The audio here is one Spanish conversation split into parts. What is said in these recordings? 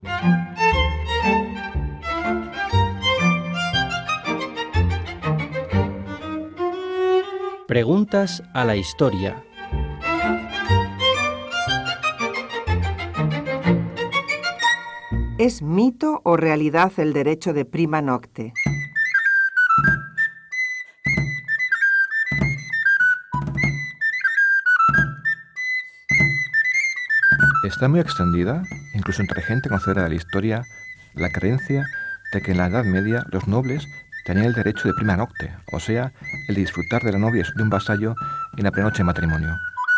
Preguntas a la historia. ¿Es mito o realidad el derecho de prima nocte? Está muy extendida, incluso entre gente conocedora de la historia, la creencia de que en la Edad Media los nobles tenían el derecho de prima nocte, o sea, el de disfrutar de la novia de un vasallo en la prenoche de matrimonio.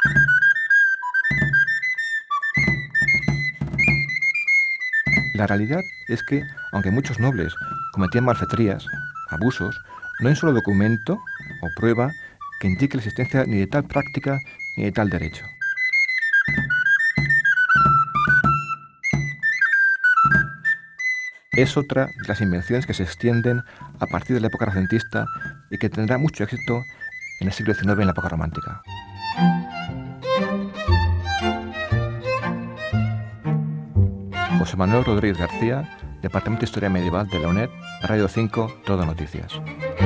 La realidad es que, aunque muchos nobles cometían malfeterías, abusos, no hay un solo documento o prueba que indique la existencia ni de tal práctica ni de tal derecho. Es otra de las invenciones que se extienden a partir de la época renacentista y que tendrá mucho éxito en el siglo XIX en la época romántica. José Manuel Rodríguez García, Departamento de Historia Medieval de la UNED, Radio 5, Todo Noticias.